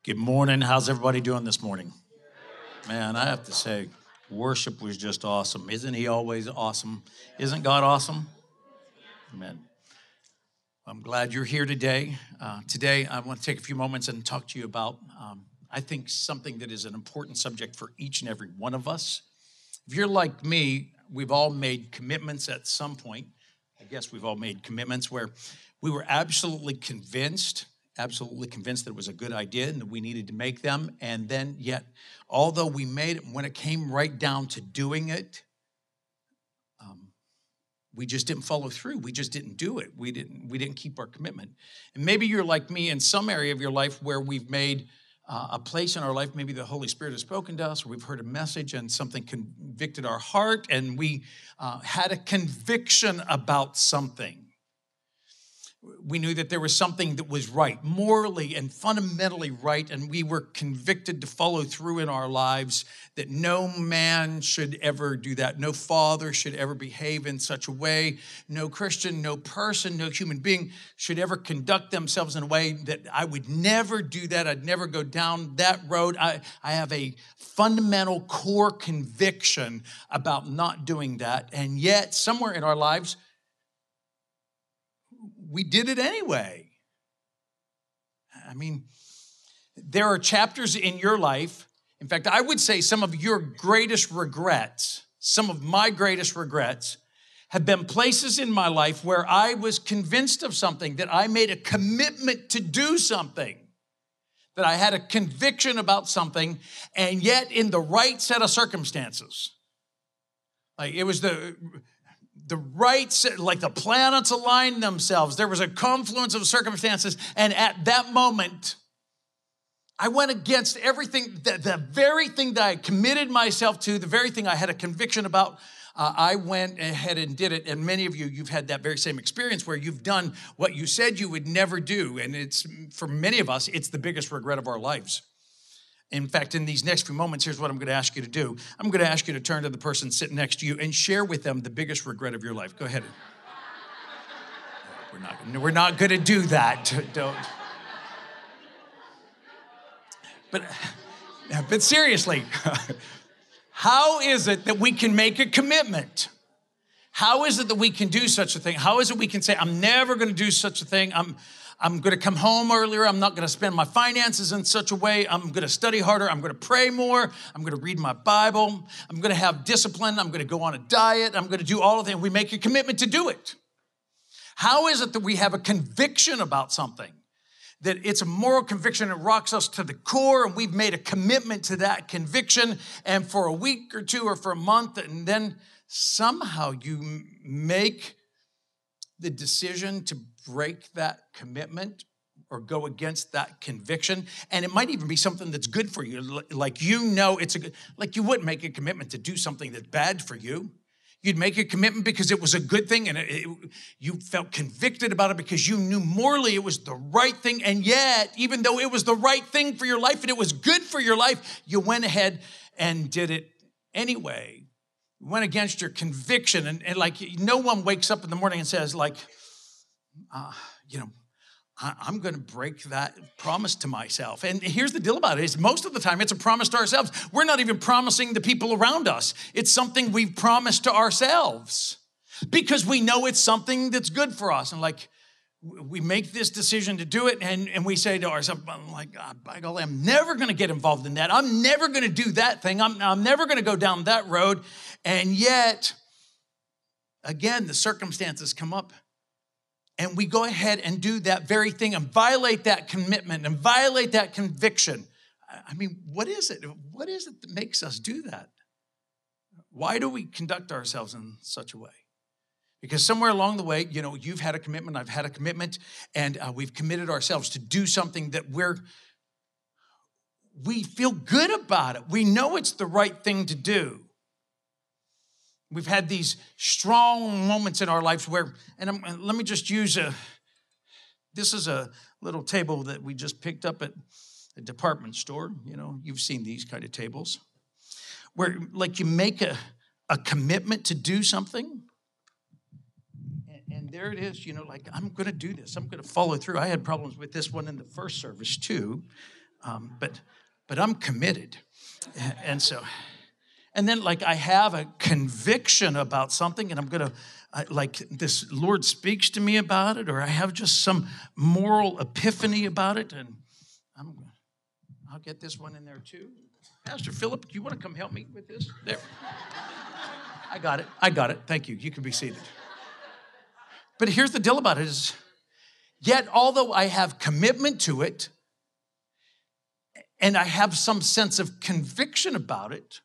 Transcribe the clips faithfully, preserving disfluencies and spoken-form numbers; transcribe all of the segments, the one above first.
Good morning. How's everybody doing this morning? Man, I have to say, worship was just awesome. Isn't he always awesome? Isn't God awesome? Amen. I'm glad you're here today. Uh, today, I want to take a few moments and talk to you about, um, I think, something that is an important subject for each and every one of us. If you're like me, we've all made commitments at some point. I guess we've all made commitments where we were absolutely convinced absolutely convinced that it was a good idea and that we needed to make them. And then yet, although we made it, when it came right down to doing it, um, we just didn't follow through. We just didn't do it. We didn't, we didn't keep our commitment. And maybe you're like me in some area of your life where we've made uh, a place in our life. Maybe the Holy Spirit has spoken to us, or we've heard a message and something convicted our heart, and we uh, had a conviction about something. We knew that there was something that was right, morally and fundamentally right, and we were convicted to follow through in our lives, that no man should ever do that. No father should ever behave in such a way. No Christian, no person, no human being should ever conduct themselves in a way that I would never do that. I'd never go down that road. I, I have a fundamental core conviction about not doing that, and yet somewhere in our lives, we did it anyway. I mean, there are chapters in your life. In fact, I would say some of your greatest regrets, some of my greatest regrets have been places in my life where I was convinced of something, that I made a commitment to do something, that I had a conviction about something, and yet in the right set of circumstances. Like it was the... The right, like the planets aligned themselves. There was a confluence of circumstances. And at that moment, I went against everything, the, the very thing that I committed myself to, the very thing I had a conviction about. Uh, I went ahead and did it. And many of you, you've had that very same experience where you've done what you said you would never do. And it's, for many of us, it's the biggest regret of our lives. In fact, in these next few moments, here's what I'm going to ask you to do. I'm going to ask you to turn to the person sitting next to you and share with them the biggest regret of your life. Go ahead. We're not, we're not going to do that. Don't. But, but seriously, how is it that we can make a commitment? How is it that we can do such a thing? How is it we can say, I'm never going to do such a thing. I'm I'm going to come home earlier. I'm not going to spend my finances in such a way. I'm going to study harder. I'm going to pray more. I'm going to read my Bible. I'm going to have discipline. I'm going to go on a diet. I'm going to do all of that. And we make a commitment to do it. How is it that we have a conviction about something? That it's a moral conviction. It rocks us to the core, and we've made a commitment to that conviction. And for a week or two or for a month, and then somehow you make the decision to break that commitment or go against that conviction. And it might even be something that's good for you. Like, you know, it's a good, like you wouldn't make a commitment to do something that's bad for you. You'd make a commitment because it was a good thing, and it, it, you felt convicted about it because you knew morally it was the right thing. And yet, even though it was the right thing for your life and it was good for your life, you went ahead and did it anyway. You went against your conviction. And, and like, no one wakes up in the morning and says, like, Uh, you know, I, I'm going to break that promise to myself. And here's the deal about it is most of the time it's a promise to ourselves. We're not even promising the people around us. It's something we've promised to ourselves because we know it's something that's good for us. And like, we make this decision to do it, and, and we say to ourselves, I'm like, God, by golly, I'm never going to get involved in that. I'm never going to do that thing. I'm, I'm never going to go down that road. And yet, again, the circumstances come up. And we go ahead and do that very thing and violate that commitment and violate that conviction. I mean, what is it? What is it that makes us do that? Why do we conduct ourselves in such a way? Because somewhere along the way, you know, you've had a commitment, I've had a commitment, and uh, we've committed ourselves to do something that we're, we feel good about it. We know it's the right thing to do. We've had these strong moments in our lives where, and I'm, let me just use a, this is a little table that we just picked up at a department store. You know, you've seen these kind of tables where like you make a, a commitment to do something. And, and there it is, you know, like, I'm going to do this. I'm going to follow through. I had problems with this one in the first service too. Um, but, but I'm committed. And so, and then like I have a conviction about something and I'm going to, like this Lord speaks to me about it, or I have just some moral epiphany about it. And I'm, I'll get this one in there too. Pastor Philip, do you want to come help me with this? There. I got it. I got it. Thank you. You can be seated. But here's the deal about it is, yet although I have commitment to it, and I have some sense of conviction about it,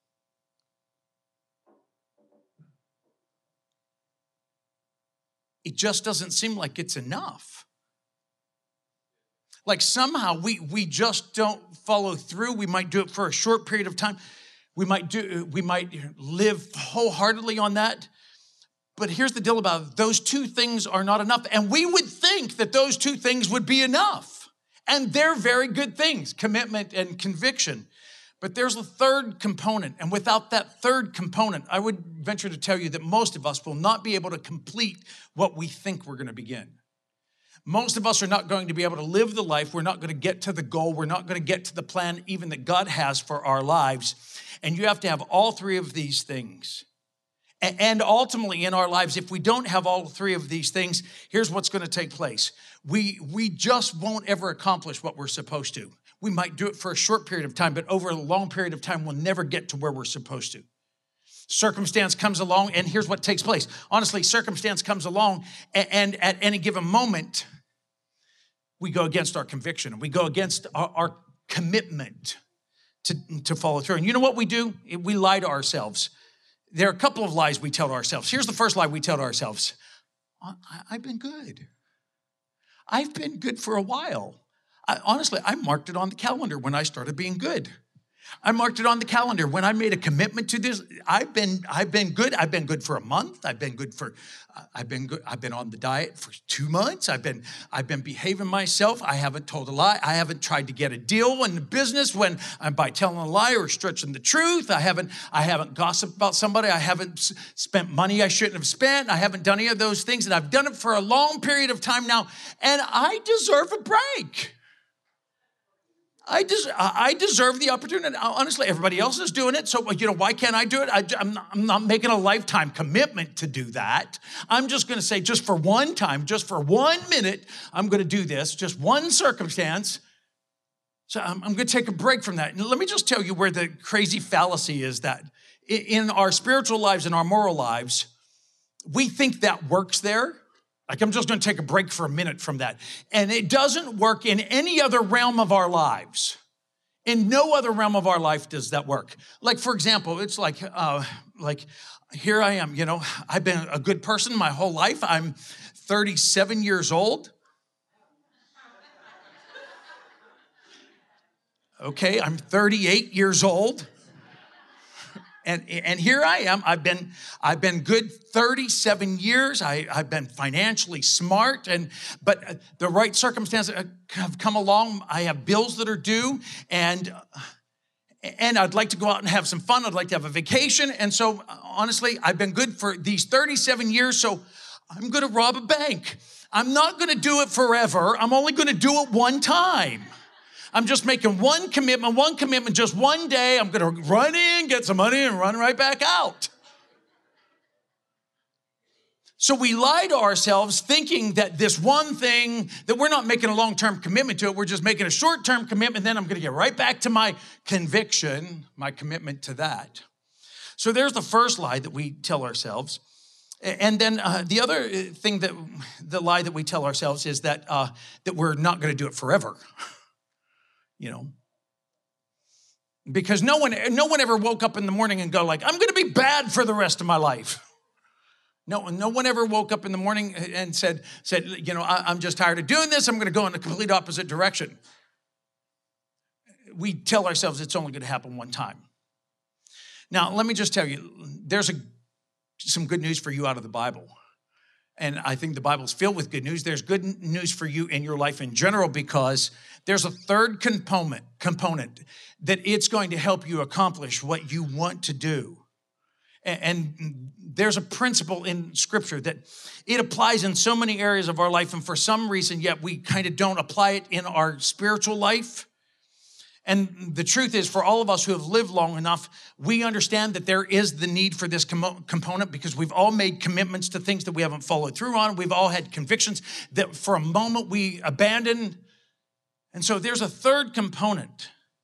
it just doesn't seem like it's enough. Like somehow we, we just don't follow through. We might do it for a short period of time. We might do, we might live wholeheartedly on that. But here's the deal about it. Those two things are not enough. And we would think that those two things would be enough. And they're very good things, commitment and conviction. But there's a third component. And without that third component, I would venture to tell you that most of us will not be able to complete what we think we're going to begin. Most of us are not going to be able to live the life. We're not going to get to the goal. We're not going to get to the plan even that God has for our lives. And you have to have all three of these things. And ultimately in our lives, if we don't have all three of these things, here's what's going to take place. We, we just won't ever accomplish what we're supposed to. We might do it for a short period of time, but over a long period of time, we'll never get to where we're supposed to. Circumstance comes along, and here's what takes place. Honestly, circumstance comes along, and at any given moment, we go against our conviction. We go against our, our commitment to, to follow through. And you know what we do? We lie to ourselves. There are a couple of lies we tell to ourselves. Here's the first lie we tell to ourselves. I've been good. I've been good for a while. I, honestly, I marked it on the calendar when I started being good. I marked it on the calendar when I made a commitment to this. I've been, I've been good. I've been good for a month. I've been good for, uh, I've been good. I've been on the diet for two months. I've been, I've been behaving myself. I haven't told a lie. I haven't tried to get a deal in the business when I'm by telling a lie or stretching the truth. I haven't, I haven't gossiped about somebody. I haven't s- spent money I shouldn't have spent. I haven't done any of those things, and I've done it for a long period of time now, and I deserve a break. I, des- I deserve the opportunity. Honestly, everybody else is doing it, so you know why can't I do it? I, I'm, not, I'm not making a lifetime commitment to do that. I'm just going to say, just for one time, just for one minute, I'm going to do this. Just one circumstance. So I'm, I'm going to take a break from that. And let me just tell you where the crazy fallacy is that in our spiritual lives and our moral lives, we think that works there. Like, I'm just going to take a break for a minute from that. And it doesn't work in any other realm of our lives. In no other realm of our life does that work. Like, for example, it's like, uh, like here I am, you know, I've been a good person my whole life. I'm thirty-seven years old. Okay, I'm thirty-eight years old. And, and here I am. I've been, I've been good thirty-seven years. I, I've been financially smart, and but the right circumstances have come along. I have bills that are due, and and I'd like to go out and have some fun. I'd like to have a vacation. And so, honestly, I've been good for these thirty-seven years. So I'm going to rob a bank. I'm not going to do it forever. I'm only going to do it one time. I'm just making one commitment, one commitment, just one day. I'm going to run in, get some money, and run right back out. So we lie to ourselves thinking that this one thing, that we're not making a long-term commitment to it. We're just making a short-term commitment. Then I'm going to get right back to my conviction, my commitment to that. So there's the first lie that we tell ourselves. And then uh, the other thing that, the lie that we tell ourselves is that, uh, that we're not going to do it forever. You know, because no one, no one ever woke up in the morning and go like, I'm going to be bad for the rest of my life. No, no one ever woke up in the morning and said, said, you know, I, I'm just tired of doing this. I'm going to go in the complete opposite direction. We tell ourselves it's only going to happen one time. Now, let me just tell you, there's a, some good news for you out of the Bible. And I think the Bible's filled with good news. There's good news for you in your life in general, because there's a third component, component that it's going to help you accomplish what you want to do. And there's a principle in Scripture that it applies in so many areas of our life, and for some reason, yet we kind of don't apply it in our spiritual life. And the truth is, for all of us who have lived long enough, we understand that there is the need for this com- component because we've all made commitments to things that we haven't followed through on. We've all had convictions that for a moment we abandon. And so there's a third component.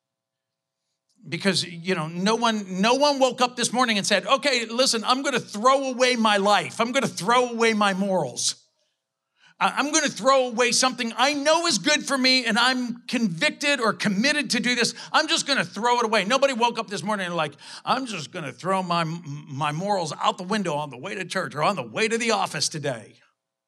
Because, you know, no one, no one woke up this morning and said, okay, listen, I'm going to throw away my life. I'm going to throw away my morals. I'm going to throw away something I know is good for me and I'm convicted or committed to do this. I'm just going to throw it away. Nobody woke up this morning and like, I'm just going to throw my, my morals out the window on the way to church or on the way to the office today.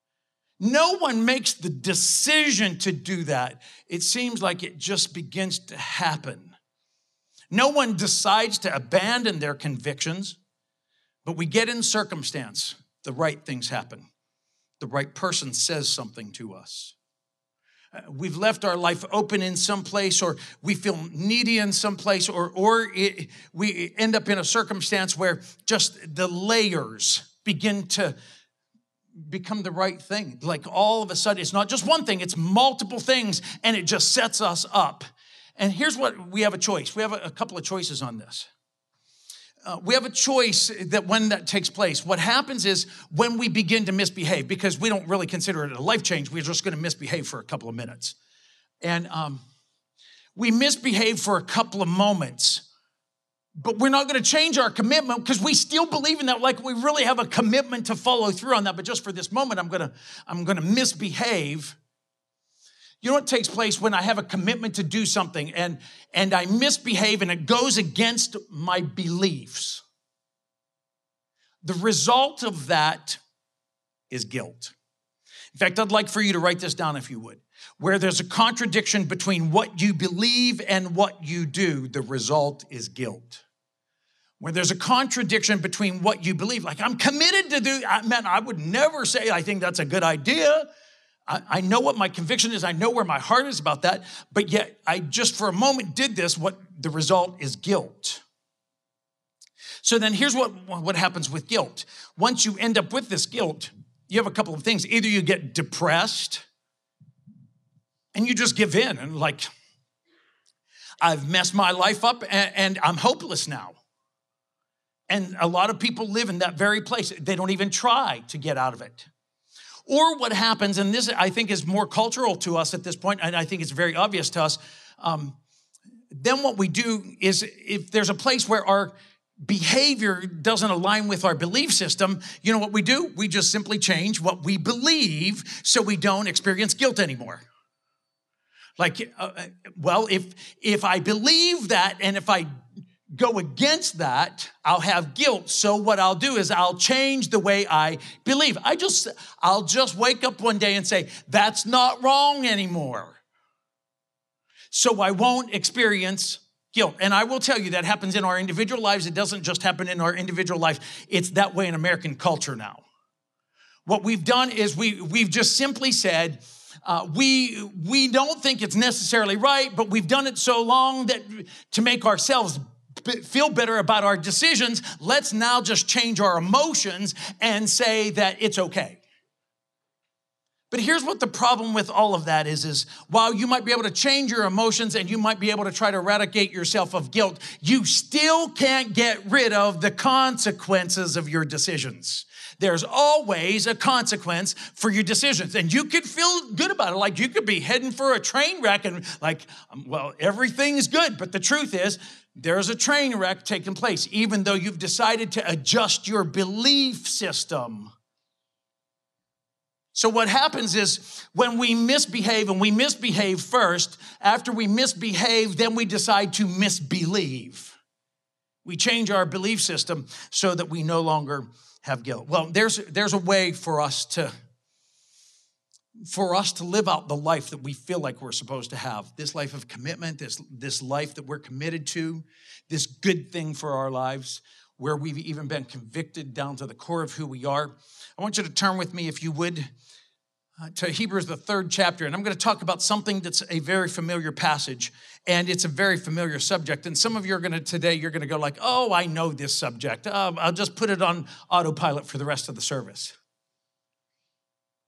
No one makes the decision to do that. It seems like it just begins to happen. No one decides to abandon their convictions, but we get in circumstance. The right things happen. The right person says something to us. We've left our life open in some place, or we feel needy in some place, or, or it, we end up in a circumstance where just the layers begin to become the right thing. Like all of a sudden, it's not just one thing, it's multiple things, and it just sets us up. And here's what we have a choice. We have a, a couple of choices on this. Uh, we have a choice that when that takes place, what happens is when we begin to misbehave, because we don't really consider it a life change, we're just going to misbehave for a couple of minutes. And um, we misbehave for a couple of moments, but we're not going to change our commitment because we still believe in that, like we really have a commitment to follow through on that. But just for this moment, I'm going to, I'm going to misbehave. You know what takes place when I have a commitment to do something and, and I misbehave and it goes against my beliefs? The result of that is guilt. In fact, I'd like for you to write this down if you would. Where there's a contradiction between what you believe and what you do, the result is guilt. When there's a contradiction between what you believe, like I'm committed to do, I, man, I would never say I think that's a good idea. I know what my conviction is. I know where my heart is about that. But yet I just for a moment did this. What the result is guilt. So then here's what, what happens with guilt. Once you end up with this guilt, you have a couple of things. Either you get depressed and you just give in and like, I've messed my life up and, and I'm hopeless now. And a lot of people live in that very place. They don't even try to get out of it. Or what happens, and this I think is more cultural to us at this point, and I think it's very obvious to us, um, then what we do is if there's a place where our behavior doesn't align with our belief system, you know what we do? We just simply change what we believe so we don't experience guilt anymore. Like, uh, well, if if I believe that and if I go against that, I'll have guilt. So what I'll do is I'll change the way I believe. I just, I'll just wake up one day and say, that's not wrong anymore. So I won't experience guilt. And I will tell you that happens in our individual lives. It doesn't just happen in our individual life. It's that way in American culture now. What we've done is we, we've just simply said, uh, we, we don't think it's necessarily right, but we've done it so long that to make ourselves feel better about our decisions, let's now just change our emotions and say that it's okay. But here's what the problem with all of that is, is while you might be able to change your emotions and you might be able to try to eradicate yourself of guilt, you still can't get rid of the consequences of your decisions. There's always a consequence for your decisions. And you could feel good about it. Like you could be heading for a train wreck and like, well, everything's good. But the truth is, there's a train wreck taking place, even though you've decided to adjust your belief system. So what happens is when we misbehave, and we misbehave first, after we misbehave, then we decide to misbelieve. We change our belief system so that we no longer have guilt. Well, there's, there's a way for us to for us to live out the life that we feel like we're supposed to have. This life of commitment, this, this life that we're committed to, this good thing for our lives, where we've even been convicted down to the core of who we are. I want you to turn with me, if you would, uh, to Hebrews, the third chapter. And I'm going to talk about something that's a very familiar passage, and it's a very familiar subject. And some of you are going to, today, you're going to go like, oh, I know this subject. Uh, I'll just put it on autopilot for the rest of the service.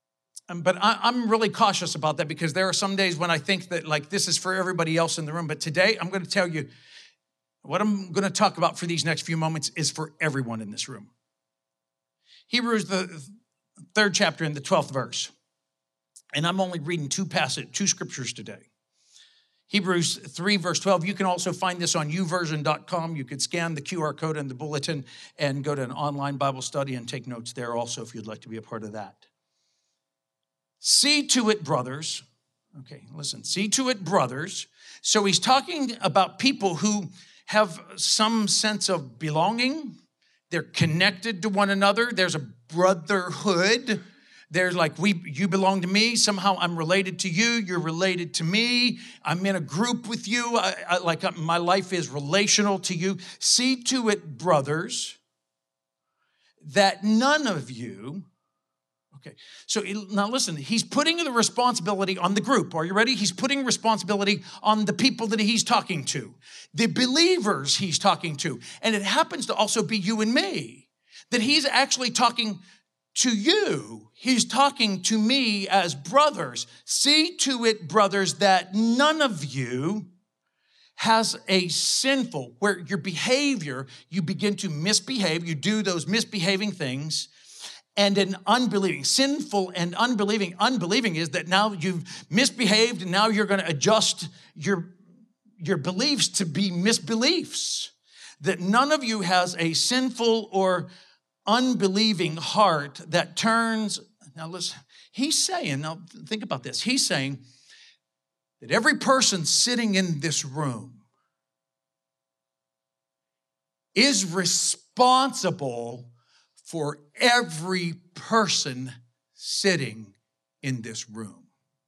Um, But I, I'm really cautious about that because there are some days when I think that like this is for everybody else in the room. But today I'm going to tell you what I'm going to talk about for these next few moments is for everyone in this room. Hebrews, the third chapter in the twelfth verse. And I'm only reading two passage, two scriptures today. Hebrews three, verse twelve. You can also find this on u version dot com. You could scan the Q R code in the bulletin and go to an online Bible study and take notes there also if you'd like to be a part of that. See to it, brothers. Okay, listen. See to it, brothers. So he's talking about people who have some sense of belonging. They're connected to one another. There's a brotherhood. There's like, we, you belong to me. Somehow I'm related to you. You're related to me. I'm in a group with you. I, I, like my life is relational to you. See to it, brothers, that none of you, okay. So now listen, he's putting the responsibility on the group. Are you ready? He's putting responsibility on the people that he's talking to, the believers he's talking to. And it happens to also be you and me, that he's actually talking to you. He's talking to me as brothers. See to it, brothers, that none of you has a sinful, where your behavior, you begin to misbehave, you do those misbehaving things, and an unbelieving, sinful and unbelieving. Unbelieving is that now you've misbehaved and now you're going to adjust your, your beliefs to be misbeliefs. That none of you has a sinful or unbelieving heart that turns, now listen, he's saying, now think about this. He's saying that every person sitting in this room is responsible for every person sitting in this room.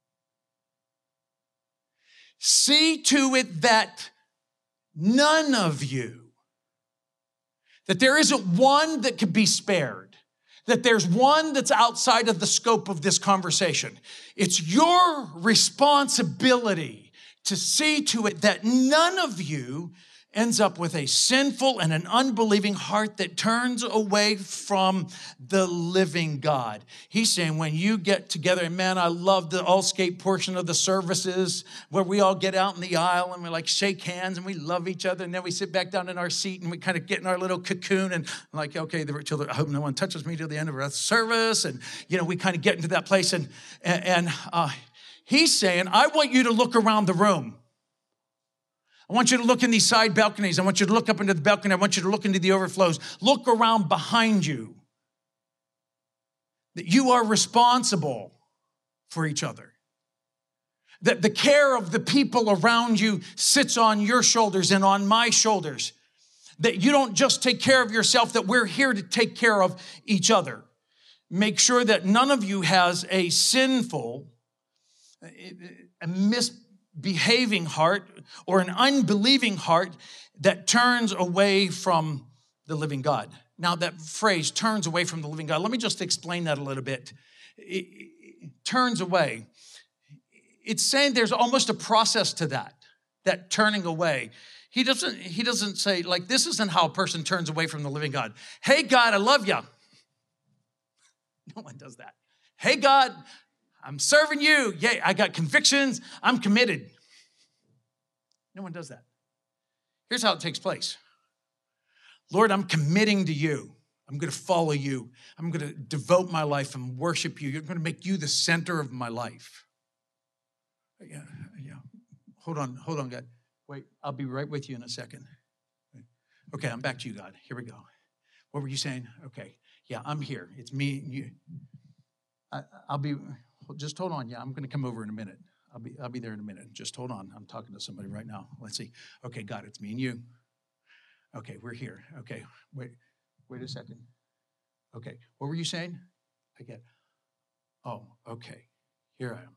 See to it that none of you, that there isn't one that could be spared, that there's one that's outside of the scope of this conversation. It's your responsibility to see to it that none of you ends up with a sinful and an unbelieving heart that turns away from the living God. He's saying when you get together, and man, I love the all-skate portion of the services where we all get out in the aisle and we like shake hands and we love each other, and then we sit back down in our seat and we kind of get in our little cocoon and like, okay, till the, I hope no one touches me till the end of our service. And, you know, we kind of get into that place. And, and uh, he's saying, I want you to look around the room. I want you to look in these side balconies. I want you to look up into the balcony. I want you to look into the overflows. Look around behind you. That you are responsible for each other. That the care of the people around you sits on your shoulders and on my shoulders. That you don't just take care of yourself, that we're here to take care of each other. Make sure that none of you has a sinful, a mis behaving heart or an unbelieving heart that turns away from the living God. Now that phrase, turns away from the living God, let me just explain that a little bit. It, it turns away. It's saying there's almost a process to that, that turning away. He doesn't, he doesn't say, like, this isn't how a person turns away from the living God. Hey, God, I love you. No one does that. Hey, God, I'm serving you. Yay, I got convictions. I'm committed. No one does that. Here's how it takes place. Lord, I'm committing to you. I'm going to follow you. I'm going to devote my life and worship you. You're going to make you the center of my life. Yeah, yeah. Hold on, hold on, God. Wait, I'll be right with you in a second. Okay, I'm back to you, God. Here we go. What were you saying? Okay, yeah, I'm here. It's me and you. I, I'll be... Just hold on. Yeah, I'm going to come over in a minute. I'll be I'll be there in a minute. Just hold on. I'm talking to somebody right now. Let's see. Okay, God, it's me and you. Okay, we're here. Okay, wait, wait a second. Okay, what were you saying? I get. Oh, okay. Here I am.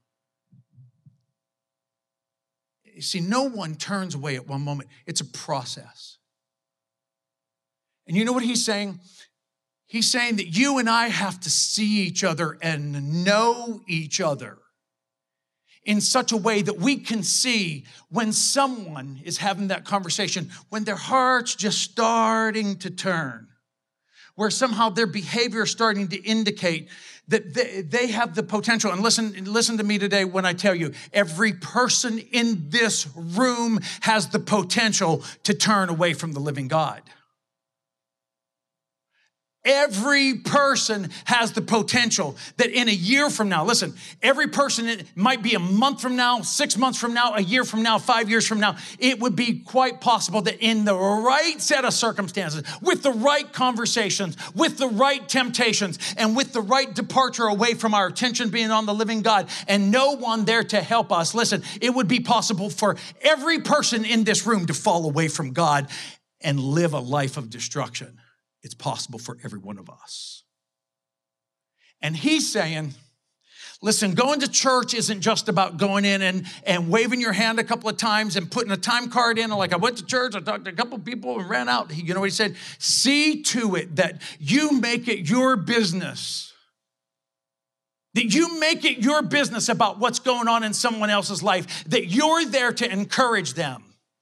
You see, no one turns away at one moment. It's a process. And you know what he's saying? He's saying that you and I have to see each other and know each other in such a way that we can see when someone is having that conversation, when their heart's just starting to turn, where somehow their behavior is starting to indicate that they, they have the potential. And listen, listen to me today when I tell you, every person in this room has the potential to turn away from the living God. Every person has the potential that in a year from now, listen, every person, it might be a month from now, six months from now, a year from now, five years from now, it would be quite possible that in the right set of circumstances, with the right conversations, with the right temptations, and with the right departure away from our attention being on the living God, and no one there to help us, listen, it would be possible for every person in this room to fall away from God and live a life of destruction. It's possible for every one of us. And he's saying, listen, going to church isn't just about going in and, and waving your hand a couple of times and putting a time card in. Like, I went to church, I talked to a couple of people and ran out. You know what he said? See to it that you make it your business. That you make it your business about what's going on in someone else's life. That you're there to encourage them.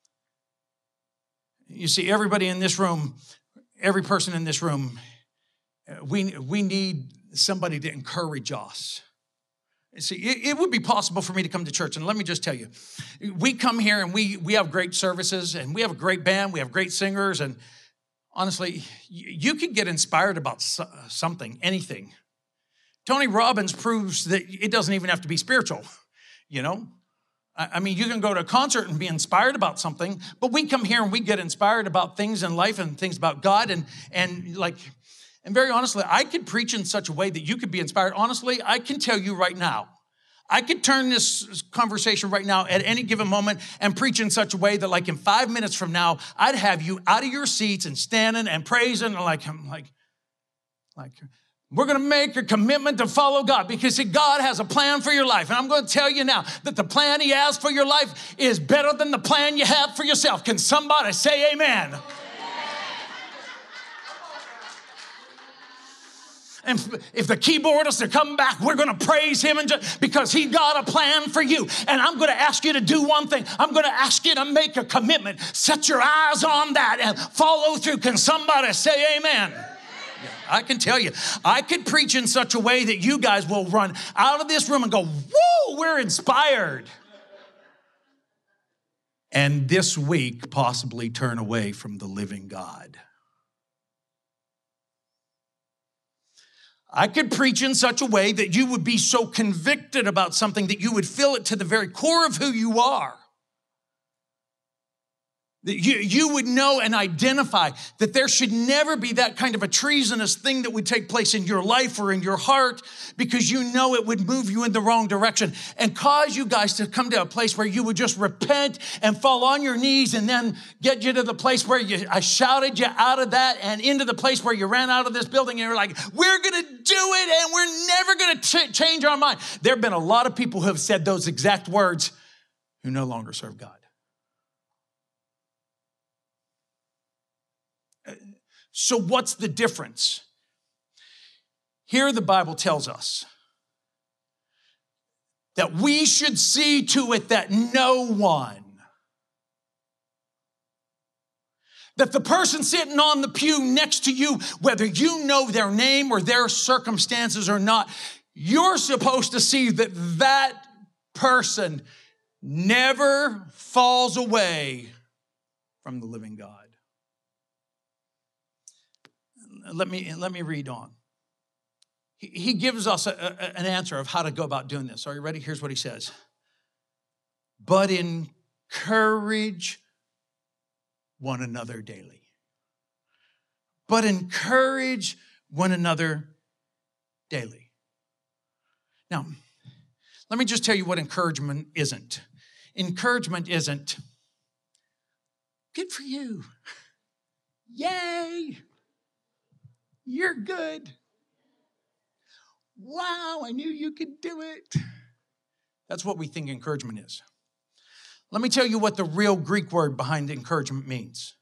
You see, everybody in this room, every person in this room, we, we need somebody to encourage us. See, it, it would be possible for me to come to church, and let me just tell you, we come here and we, we have great services, and we have a great band, we have great singers, and honestly, you, you can get inspired about so, something, anything. Tony Robbins proves that it doesn't even have to be spiritual, you know? I mean, you can go to a concert and be inspired about something, but we come here and we get inspired about things in life and things about God. And, and like, and very honestly, I could preach in such a way that you could be inspired. Honestly, I can tell you right now, I could turn this conversation right now at any given moment and preach in such a way that like in five minutes from now, I'd have you out of your seats and standing and praising and like, I'm like, like, we're going to make a commitment to follow God because see, God has a plan for your life. And I'm going to tell you now that the plan he has for your life is better than the plan you have for yourself. Can somebody say amen? Amen. And if the keyboardists are coming back, we're going to praise him and just, because he got a plan for you. And I'm going to ask you to do one thing. I'm going to ask you to make a commitment. Set your eyes on that and follow through. Can somebody say amen? I can tell you, I could preach in such a way that you guys will run out of this room and go, whoa, we're inspired. And this week, possibly turn away from the living God. I could preach in such a way that you would be so convicted about something that you would feel it to the very core of who you are. That you, you would know and identify that there should never be that kind of a treasonous thing that would take place in your life or in your heart because you know it would move you in the wrong direction and cause you guys to come to a place where you would just repent and fall on your knees and then get you to the place where you, I shouted you out of that and into the place where you ran out of this building and you're like, we're going to do it and we're never going to ch- change our mind. There have been a lot of people who have said those exact words who no longer serve God. So what's the difference? Here the Bible tells us that we should see to it that no one, that the person sitting on the pew next to you, whether you know their name or their circumstances or not, you're supposed to see that that person never falls away from the living God. Let me, let me read on. He, he gives us a, a, an answer of how to go about doing this. Are you ready? Here's what he says. But encourage one another daily. But encourage one another daily. Now, let me just tell you what encouragement isn't. Encouragement isn't, good for you. Yay. You're good. Wow, I knew you could do it. That's what we think encouragement is. Let me tell you what the real Greek word behind encouragement means.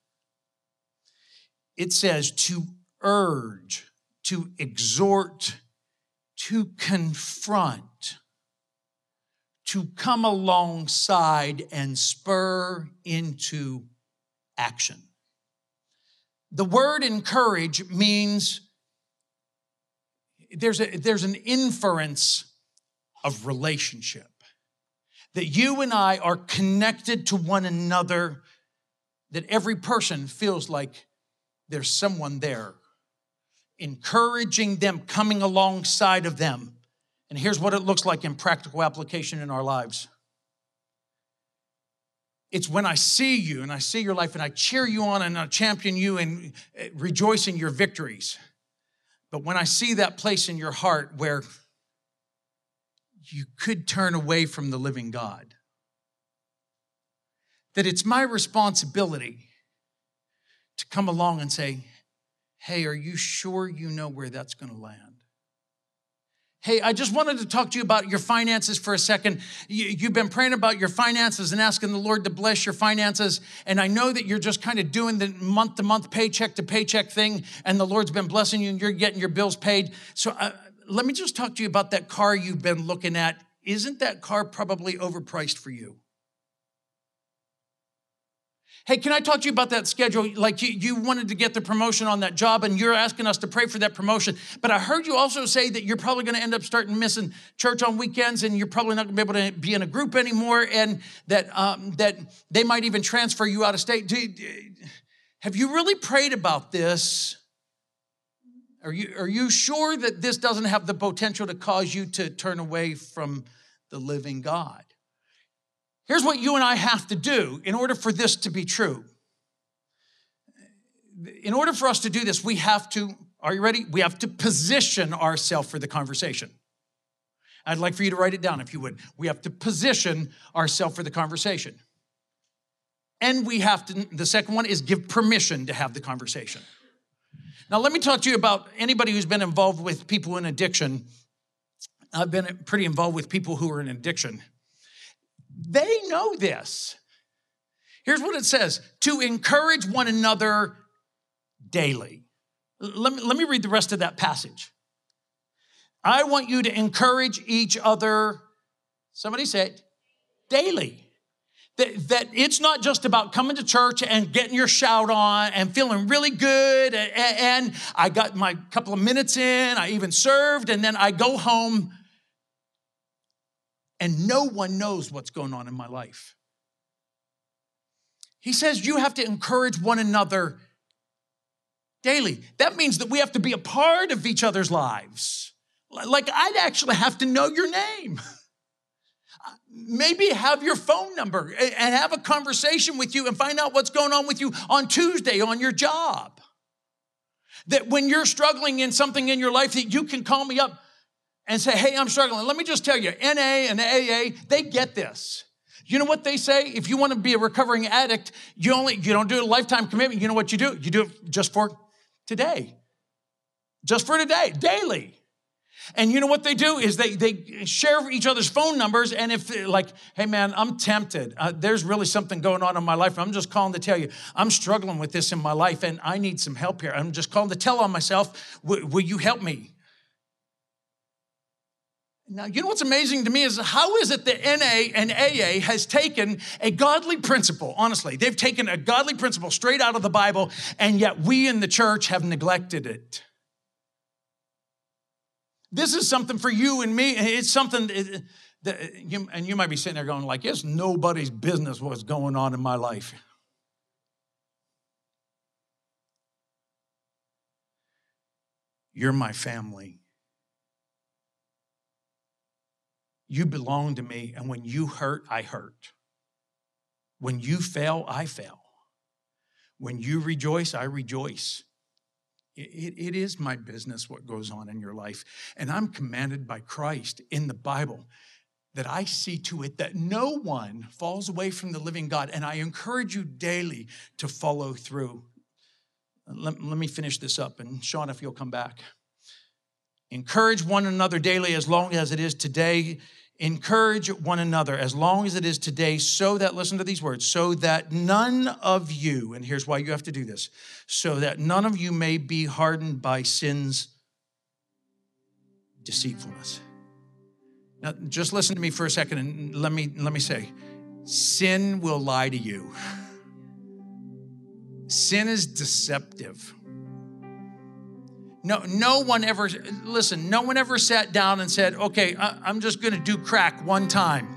It says to urge, to exhort, to confront, to come alongside and spur into action. The word encourage means, there's a, there's an inference of relationship. That you and I are connected to one another, that every person feels like there's someone there, encouraging them, coming alongside of them. And here's what it looks like in practical application in our lives. It's when I see you and I see your life and I cheer you on and I champion you and rejoice in your victories. But when I see that place in your heart where you could turn away from the living God, that it's my responsibility to come along and say, hey, are you sure you know where that's going to land? Hey, I just wanted to talk to you about your finances for a second. You, you've been praying about your finances and asking the Lord to bless your finances. And I know that you're just kind of doing the month-to-month, paycheck-to-paycheck thing, and the Lord's been blessing you and you're getting your bills paid. So uh, let me just talk to you about that car you've been looking at. Isn't that car probably overpriced for you? Hey, can I talk to you about that schedule? Like you, you wanted to get the promotion on that job and you're asking us to pray for that promotion. But I heard you also say that you're probably going to end up starting missing church on weekends and you're probably not going to be able to be in a group anymore, and that um, that they might even transfer you out of state. Do, do, have you really prayed about this? Are you, are you sure that this doesn't have the potential to cause you to turn away from the living God? Here's what you and I have to do in order for this to be true. In order for us to do this, we have to, are you ready? We have to position ourselves for the conversation. I'd like for you to write it down if you would. We have to position ourselves for the conversation. And we have to, the second one is give permission to have the conversation. Now, let me talk to you about anybody who's been involved with people in addiction. I've been pretty involved with people who are in addiction. They know this. Here's what it says: to encourage one another daily. Let me, let me read the rest of that passage. I want you to encourage each other, somebody say it, daily. That, that it's not just about coming to church and getting your shout on and feeling really good. And, and I got my couple of minutes in, I even served, and then I go home and no one knows what's going on in my life. He says you have to encourage one another daily. That means that we have to be a part of each other's lives. Like I'd actually have to know your name. Maybe have your phone number and have a conversation with you and find out what's going on with you on Tuesday on your job. That when you're struggling in something in your life, that you can call me up and say, hey, I'm struggling. Let me just tell you, N A and A A, they get this. You know what they say? If you want to be a recovering addict, you only you don't do a lifetime commitment. You know what you do? You do it just for today. Just for today, daily. And you know what they do is they they share each other's phone numbers. And if like, hey man, I'm tempted. Uh, there's really something going on in my life. I'm just calling to tell you, I'm struggling with this in my life and I need some help here. I'm just calling to tell on myself, will, will you help me? Now, you know what's amazing to me is how is it that N A and A A has taken a godly principle, honestly, they've taken a godly principle straight out of the Bible, and yet we in the church have neglected it. This is something for you and me. It's something that you, and you might be sitting there going like, it's nobody's business what's going on in my life. You're my family. You belong to me, and when you hurt, I hurt. When you fail, I fail. When you rejoice, I rejoice. It, it, it is my business what goes on in your life, and I'm commanded by Christ in the Bible that I see to it that no one falls away from the living God, and I encourage you daily to follow through. Let, let me finish this up, and Sean, if you'll come back. Encourage one another daily as long as it is today. Encourage one another as long as it is today, so that, listen to these words, so that none of you, and here's why you have to do this, so that none of you may be hardened by sin's deceitfulness. Now, just listen to me for a second and let me, let me say, sin will lie to you. Sin is deceptive. No, no one ever, listen, no one ever sat down and said, okay, I, I'm just going to do crack one time.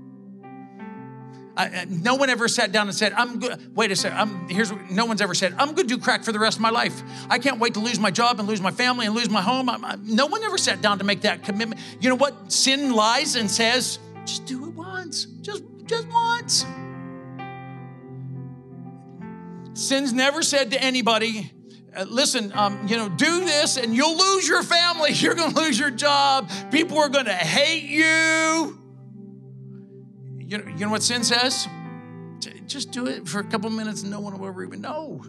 I, no one ever sat down and said, I'm good. Wait a second. I'm, here's what, no one's ever said, I'm going to do crack for the rest of my life. I can't wait to lose my job and lose my family and lose my home. I, I, no one ever sat down to make that commitment. You know what? Sin lies and says, just do it once. Just, just once. Sin's never said to anybody, uh, listen, um, you know, do this and you'll lose your family. You're going to lose your job. People are going to hate you. You know, you know what sin says? Just do it for a couple minutes and no one will ever even know.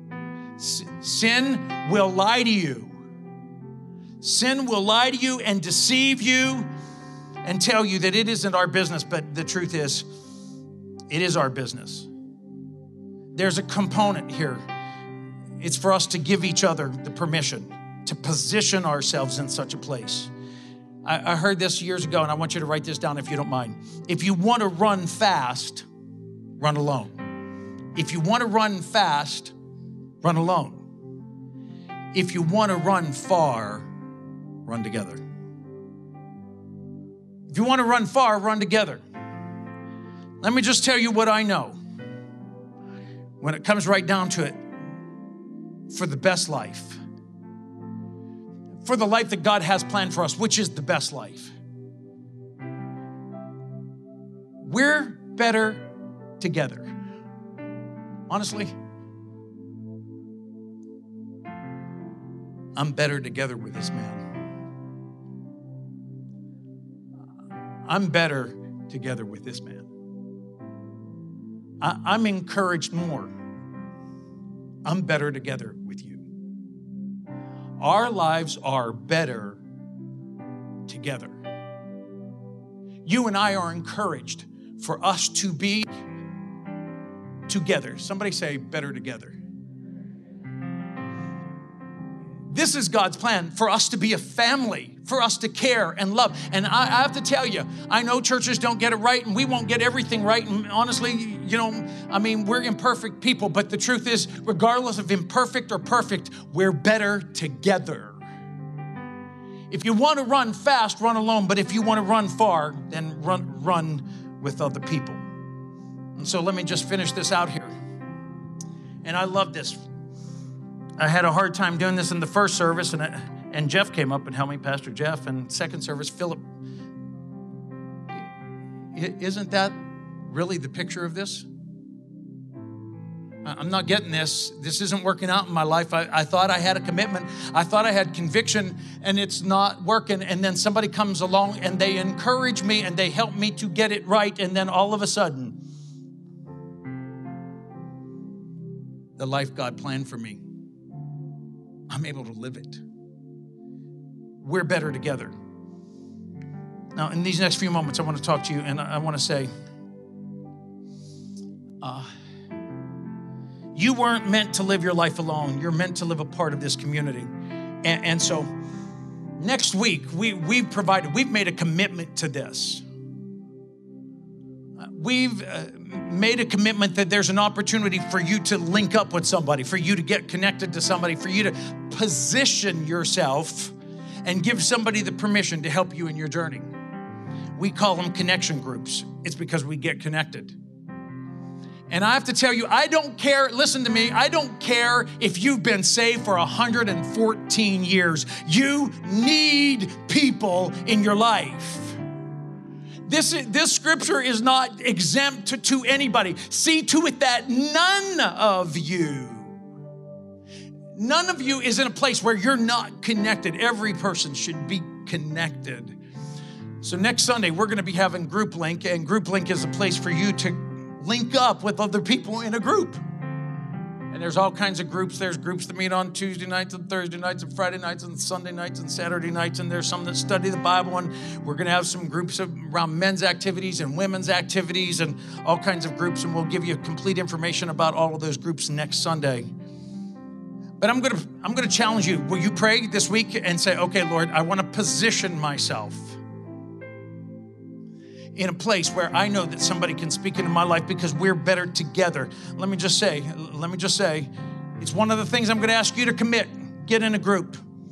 Sin will lie to you. Sin will lie to you and deceive you and tell you that it isn't our business, but the truth is, it is our business. There's a component here. It's for us to give each other the permission to position ourselves in such a place. I heard this years ago, and I want you to write this down if you don't mind. If you want to run fast, run alone. If you want to run fast, run alone. If you want to run far, run together. If you want to run far, run together. Let me just tell you what I know. When it comes right down to it, for the best life, for the life that God has planned for us, which is the best life, we're better together. Honestly, I'm better together with this man. I'm better together with this man. I, I'm encouraged more. I'm better together with you. Our lives are better together. You and I are encouraged for us to be together. Somebody say better together. This is God's plan for us to be a family, for us to care and love. And I, I have to tell you, I know churches don't get it right and we won't get everything right. And honestly, you know, I mean, we're imperfect people, but the truth is, regardless of imperfect or perfect, we're better together. If you want to run fast, run alone. But if you want to run far, then run, run with other people. And so let me just finish this out here. And I love this. I had a hard time doing this in the first service, and, I, and Jeff came up and helped me, Pastor Jeff. And second service, Philip. Isn't that really the picture of this? I'm not getting this. This isn't working out in my life. I, I thought I had a commitment. I thought I had conviction, and it's not working. And then somebody comes along, and they encourage me, and they help me to get it right. And then all of a sudden, the life God planned for me, I'm able to live it. We're better together. Now, in these next few moments, I want to talk to you, and I want to say, uh, you weren't meant to live your life alone. You're meant to live a part of this community. And, and so next week, we, we've provided, we've made a commitment to this. We've uh, made a commitment that there's an opportunity for you to link up with somebody, for you to get connected to somebody, for you to position yourself and give somebody the permission to help you in your journey. We call them connection groups. It's because we get connected. And I have to tell you, I don't care, listen to me, I don't care if you've been saved for one hundred fourteen years. You need people in your life. This, this scripture is not exempt to, to anybody. See to it that none of you, none of you is in a place where you're not connected. Every person should be connected. So next Sunday, we're going to be having Group Link, and Group Link is a place for you to link up with other people in a group. And there's all kinds of groups. There's groups that meet on Tuesday nights and Thursday nights and Friday nights and Sunday nights and Saturday nights. And there's some that study the Bible. And we're going to have some groups around men's activities and women's activities and all kinds of groups. And we'll give you complete information about all of those groups next Sunday. But I'm going to, I'm going to challenge you. Will you pray this week and say, okay, Lord, I want to position myself in a place where I know that somebody can speak into my life because we're better together. Let me just say, let me just say, it's one of the things I'm going to ask you to commit. Get in a group.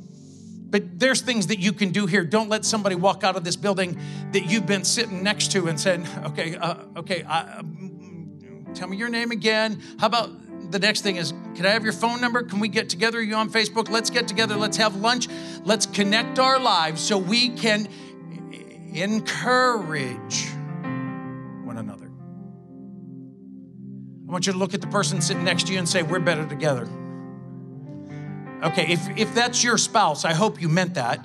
But there's things that you can do here. Don't let somebody walk out of this building that you've been sitting next to and said, okay, uh, okay, uh, tell me your name again. How about the next thing is, can I have your phone number? Can we get together? Are you on Facebook? Let's get together. Let's have lunch. Let's connect our lives so we can encourage one another. I want you to look at the person sitting next to you and say, we're better together. Okay, if, if that's your spouse, I hope you meant that.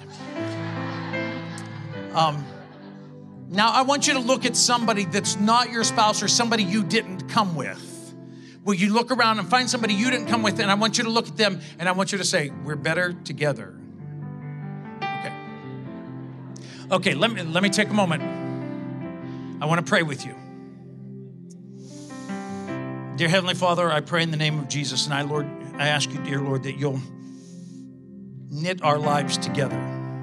Um, now, I want you to look at somebody that's not your spouse or somebody you didn't come with. Will you look around and find somebody you didn't come with, and I want you to look at them, and I want you to say, we're better together. Okay. Okay, let me, let me take a moment. I want to pray with you. Dear Heavenly Father, I pray in the name of Jesus, and I, Lord, I ask you, dear Lord, that you'll knit our lives together.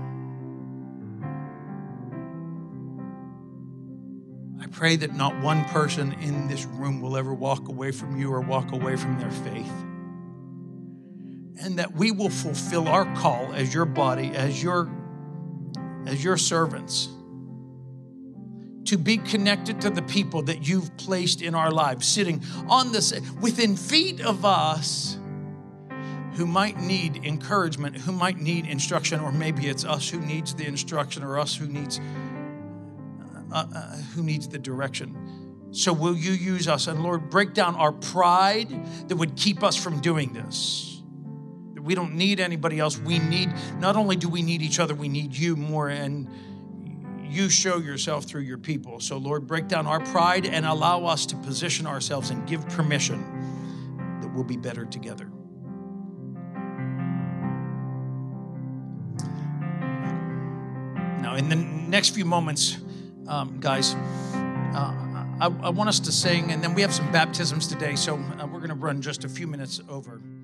I pray that not one person in this room will ever walk away from you or walk away from their faith. And that we will fulfill our call as your body, as your, as your servants, to be connected to the people that you've placed in our lives, sitting on this, within feet of us, who might need encouragement, who might need instruction, or maybe it's us who needs the instruction, or us who needs uh, uh, who needs the direction. So will you use us? And Lord, break down our pride that would keep us from doing this. That we don't need anybody else. We need, not only do we need each other, we need you more, and you show yourself through your people. So Lord, break down our pride and allow us to position ourselves and give permission that we'll be better together. Now, in the next few moments, um, guys, uh, I, I want us to sing, and then we have some baptisms today, so uh, we're going to run just a few minutes over.